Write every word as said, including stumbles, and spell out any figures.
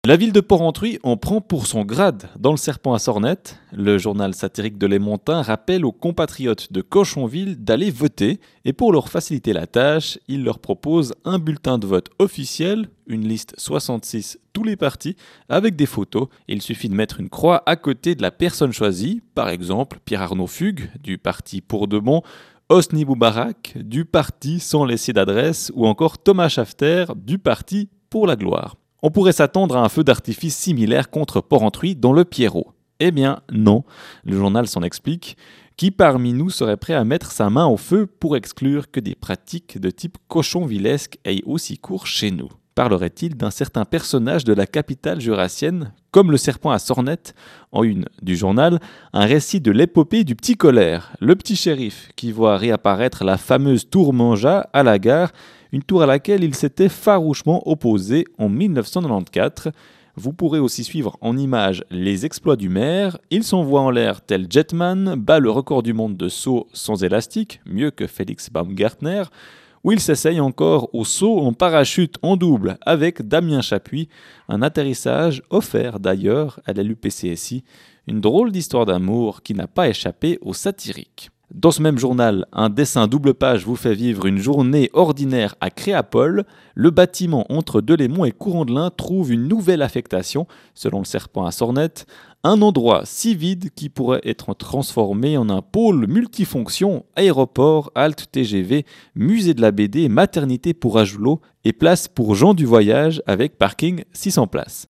La ville de Porrentruy en prend pour son grade. Dans Le Serpent à Sornettes, le journal satirique de Les Montins rappelle aux compatriotes de Cochonville d'aller voter et pour leur faciliter la tâche, il leur propose un bulletin de vote officiel, une liste soixante-six tous les partis avec des photos. Il suffit de mettre une croix à côté de la personne choisie, par exemple Pierre-Arnaud Fugue du parti Pour de Bon, Hosni Moubarak du parti Sans laisser d'adresse ou encore Thomas Schafter du parti Pour la gloire. On pourrait s'attendre à un feu d'artifice similaire contre Porrentruy dans le Pierrot. Eh bien non, le journal s'en explique. Qui parmi nous serait prêt à mettre sa main au feu pour exclure que des pratiques de type cochonvillesque aillent aussi court chez nous? Parlerait-il d'un certain personnage de la capitale jurassienne, comme le serpent à Sornettes, en une du journal, un récit de l'épopée du petit colère, le petit shérif, qui voit réapparaître la fameuse tour Manja à la gare, une tour à laquelle il s'était farouchement opposé en dix-neuf cent quatre-vingt-quatorze. Vous pourrez aussi suivre en images les exploits du maire. Il s'envoie en l'air tel Jetman, bat le record du monde de saut sans élastique, mieux que Félix Baumgartner, où il s'essaye encore au saut en parachute en double avec Damien Chapuis, un atterrissage offert d'ailleurs à la l'U P C S I, une drôle d'histoire d'amour qui n'a pas échappé aux satiriques. Dans ce même journal, un dessin double page vous fait vivre une journée ordinaire à Créapol. Le bâtiment entre Delémont et Courandlin trouve une nouvelle affectation, selon le serpent à Sornettes, un endroit si vide qui pourrait être transformé en un pôle multifonction, aéroport, halte T G V, musée de la B D, maternité pour Ajoulot et place pour gens du voyage avec parking six cents places.